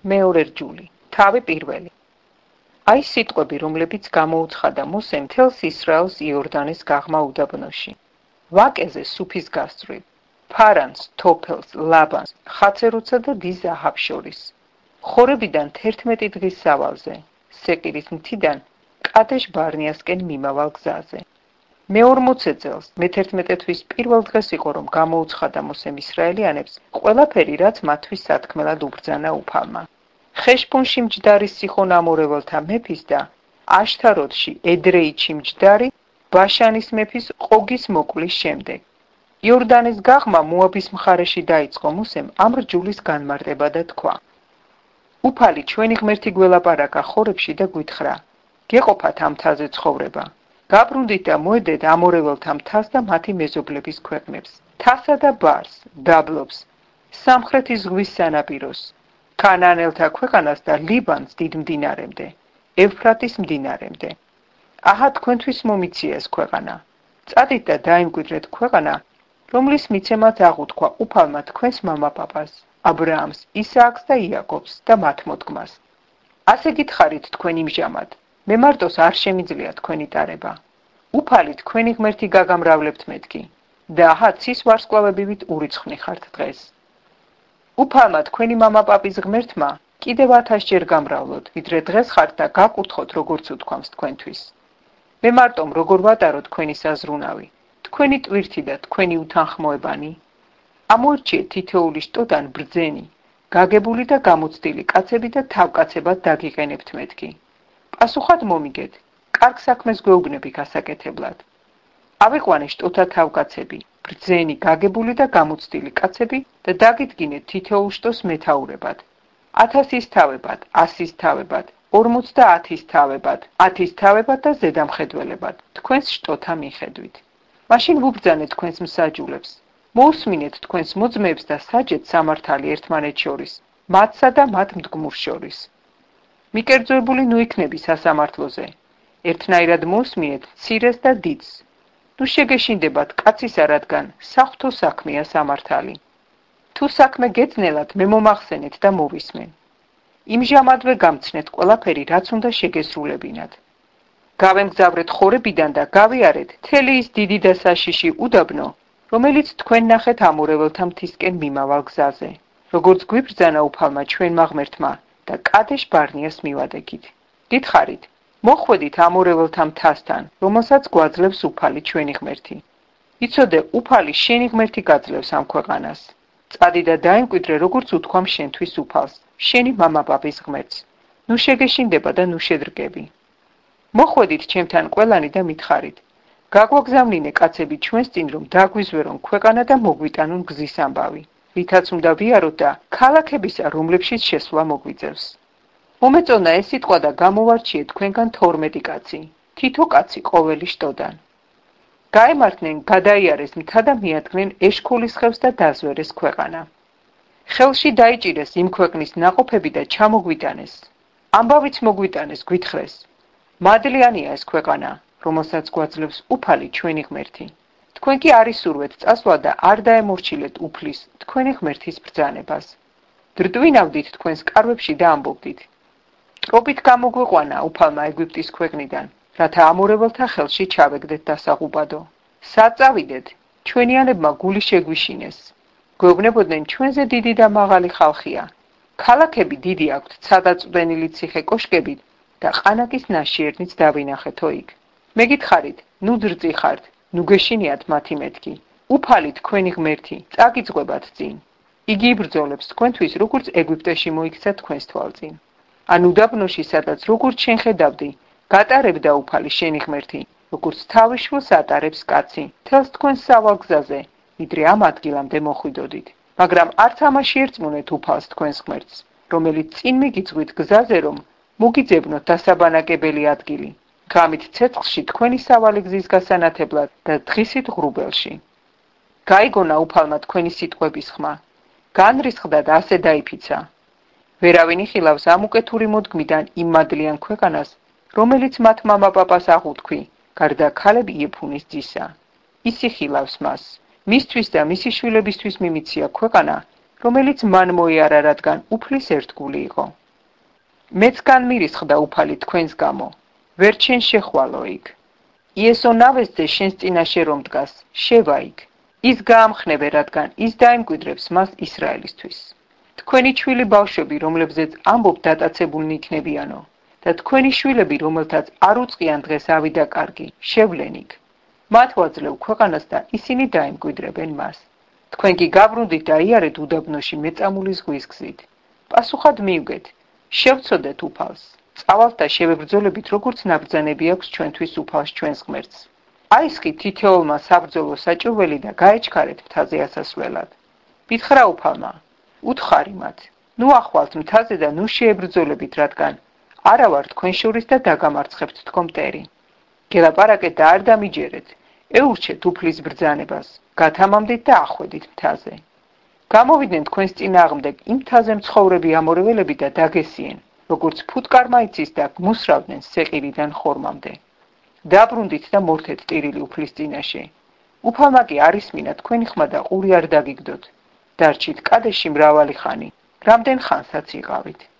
მეორე რჯული, თავი პირველი. აი სიტყვები, რომლებიც გამოუცხადა მოსემ მთელს ისრაელს იორდანის გაღმა უდაბნოში. ვაკეზე სუფის გასწვრივ, ფარანს, თოფელს, ლაბანს, ხაცეროცსა და დის აჰაბს შორის. ხორებიდან 11 დღის სავალზე, სეყირის მთიდან კადეშ ბარნიასკენ მიმავალ გზაზე. მე-40 წელს, მე-11 თვის პირველ დღეს იყო, რომ გამოუცხადა მოსემ ისრაელიანებს ყველაფერი, რაც მათთვის სათქმელად უბრძანა უფალმა. ხეშბონში მჯდარი სიხონ ამორეველთა მეფის და აშთაროთში ედრეიჩი მჯდარი ბაშანის მეფის ყოგის მოკვლის შემდეგ. იორდანის გაღმა მოაბის მხარეში დაიწყო მოსემ ამ რჯულის განმარტება და თქვა: უფალი ჩვენი ღმერთი გველაპარაკა ხორებში და გვითხრა: გეყოფათ ამ მთაზე ცხოვრება. გაბრუნდით და მოედეთ ამორეველთა მთას და მათი მეზობლების ქვეყნებს, თასა და ბარს, დაბლობს, სამხრეთის ზღვის სანაპიროს, ქანაანელთა ქვეყანას და ლიბანს დიდ მდინარემდე, ევფრატის მდინარემდე. აჰა თქვენთვის მომიცია ეს ქვეყანა. წადით და დაიმკვიდრეთ ქვეყანა, რომლის მიცემაც აღუთქვა უფალმა თქვენს მამაპაპას, აბრაამს, ისააკს და იაკობს და მათ მოდგმას. ასე გითხარით თქვენ იმჟამად, მე მარტოს არ შემიძლია თქვენი ტარება. უფალი თქვენი ღმერთი გაგამრავლებთ მეთქი და აჰა ცის ვარსკვლავებივით ურიცხვნი ხართ დღეს. უფალმა თქვენი მამაპაპის ღმერთმა კიდევ 1000 ჯერ გამრავლოთ, ვიდრე დღეს ხართ და გაკურთხოთ, როგორც უთქვამს თქვენთვის. მე მარტომ როგორ ვატარო თქვენი საზრუნავი, თქვენი ტვირთი და თქვენი უთანხმოებანი. ამორჩიეთ თითოეული შტოდან ბრძენი, გაგებული და გამოცდილი კაცები და თავკაცებად დაგიყენებთ მეთქი. პასუხად მომიგეთ, კარგ საქმეს გვეუბნები გასაკეთებლად. ავიყვანე შტოთა თავკაცები, ბრძენი, გაგებული და გამოცდილი კაცები და დაგიდგინეთ თითოეულ შტოს მეთაურებად. 1000-ის თავებად, 100-ის თავებად, 50-ის თავებად, 10-ის თავებად და ზედამხედველებად, თქვენს შტოთა მიხედვით. მაშინ ვუბრძანეთ თქვენს მსაჯულებს, მოусმინეთ თქვენს მოძმეებს და საჯეთ სამართალი ერთმანეთ შორის, მათსა და მათ მდგმურს შორის. მიკერძოებული ნუ იქნები სასამართლოზე, ერთნაირად მოусმინეთ მცირეს და დიდს. ნუ შეგეშინდებათ კაცისა, რადგან საღვთო საქმეა სამართალი. თუ საქმე გეძნელათ, მე მომახსენეთ და მოვისმენ. იმჟამადვე გამცნეთ ყველაფერი, რაც უნდა შეგესრულებინათ. გავემგზავრეთ ხორებიდან და გავიარეთ მთელი ის დიდი და საშიში უდაბნო, რომელიც თქვენ ნახეთ ამორეველთა მთისკენ მიმავალ გზაზე, როგორც გვიბრძანა უფალმა ჩვენმა ღმერთმა და კადეშ ბარნიას მივადექით. გითხარით, მოხვედით ამორეველთა მთასთან, რომელსაც გვაძლევს უფალი ჩვენი ღმერთი. იცოდე, უფალი შენი ღმერთი გაძლევს ამ ქვეყანას. წადი და დაიმკვიდრე, როგორც უთქვამ შენთვის უფალს, შენი მამაპაპის ღმერთს. ნუ შეგეშინდება და ნუ შედრგები. მოხვედით ჩემთან ყველანი და მითხარით, გაგვაგზავნინე კაცები ჩვენს წინ, რომ დაგვიზვერონ ქვეყანა და მოგვიტანონ გზის ამბავი, რითაც უნდა ვიაროთ და ქალაქებისა, რომლებშიც შესვლა მოგვიწევს. მომეწონა ეს სიტყვა და გამოვარჩიეთ თქვენგან 12 კაცი, თითო კაცი ყოველი შტოდან. გაემართნენ, გადაიარეს მთა და მიადგნენ ეშქოლის ხევს და დაზვერეს ქვეყანა. ხელში დაიჭირეს იმ ქვეყნის ნაყოფები და ჩამოგვიტანეს. ამბავიც მოგვიტანეს, გვითხრეს. მადლიანია ეს ქვეყანა, რომელსაც გვაძლევს უფალი ჩვენი ღმერთი. თქვენ კი არ ისურვეთ წასვლა და არ დაემორჩილეთ უფლის თქვენი ღმერთის ბრძანებას. დრტვინავდით თქვენს კარვებში და ამბობდით: ტრობით გამოგვიყვანა უფალმა ეგვიპტის ქვეყნიდან, რათა ამორეველთა ხელში ჩავეგდეთ დასაღუპადო. სად წავიდეთ, ჩვენიანებმა გული შეგვიშინეს. გვეუბნებოდნენ, ჩვენზე დიდი და მაღალი ხალხია. ქალაქები დიდი აქვთ, ცადაწვდენილი ციხე კოშკებით და ყანაკის ნაშიერნიც დავინახეთო იქ. მე გითხარით, ნუ ძრწიხართ, ნუ გეშინიათ მათი მეთქი. უფალი თქვენი ღმერთი, წაგიძღვებათ წინ. იგი იბრძოლებს თქვენთვის, როგორც ეგვიპტეში მოიქცა თქვენს თვალწინ. ან უდაბნოში, სადაც როგორც შენ ხედავდი, გატარებდა უფალი შენი ღმერთი, როგორც თავის შვილს ატარებს კაცი, თელს თქვენს სავალ გზაზე, ვიდრე ამ ადგილამდე მოხვიდოდით. მაგრამ არც ამაში ერწმუნეთ უფალს თქვენს ღმერთს, რომელიც წინ მიგიძღვით გზაზე, რომ მოგიძებნოთ დასაბანაკებელი ადგილი, ღამით ცეცხლში თქვენი სავალი გზის გასანათებლად და დღისით ღრუბელში. გაიგონა უფალმა თქვენი სიტყვების ხმა, განრისხდა და ასე დაიფიცა. ვერავინ იხილავს ამ უკეთური მოდგმიდან იმ მადლიან ქვეყანას, რომელიც მათ მამაპაპას აღუთქვი, გარდა ქალები იეფუნის ძისა. ის იხილავს მას, მისთვის და მისი შვილებისთვის მიმიცია ქვეყანა, რომელიც მან მოიარა, რადგან უფლის ერთგული იყო. მეც განმირისხდა უფალი თქვენს გამო, ვერ შენ შეხვალო იქ. იესო ნავესძე შენს წინაშე რომ დგას, შევა იქ. ის გაამხნევე, რადგან ის დაემკვიდრებს მას ისრაელისთვის. თქვენი ჩვილი ბავშვები, რომლებზეც ამბობ დატაცებულნი იქნებიანო, და თქვენი შვილები, რომელთაც არ უწყიან დღეს ავიდა კარგი, შევლენ იქ. მათ ვაძლევ ქვეყანას და ისინი დაემკვიდრებენ მას. თქვენ კი გაბრუნდით და იარეთ უდაბნოში მეწამული ზღვის გზით. პასუხად მივგეთ, შევწოდეთ უფალს. წავალთ და შევებრძოლებით, როგორც ნაბრძანები აქვს ჩვენთვის უფალს ჩვენს ღმერთს. აისხით თითოეულმა საბრძოლო საჭურველი და გაეჩქარეთ მთაზე ასასვლელად. მითხრა უფალმა, უთხარი მათ, ნუ ახვალთ მთაზე და ნუ შეებრძოლებით, რადგან არა ვარ თქვენ შორის და დაგამარცხებთ თქო მტერი. გელაპარაკეთ და არ დამიჯერეთ, ეურჩეთ უფლის ბრძანებას, გათამამდით და ახვედით მთაზე. გამოვიდნენ თქვენს წინააღმდეგ იმ მთაზე მცხოვრები ამორეველები და დაგესიენ, როგორც ფუტკარმა იცის და გმუსრავდნენ სეყირიდან ხორმამდე. დაბრუნდით და მორთეთ ტირილი უფლის წინაშე. უფალმა კი არ ისმინა თქვენი ხმა და ყური არ დაგიგდოთ. დარჩით კადეში მრავალი ხანი, რამდენ ხანსაც იღავით.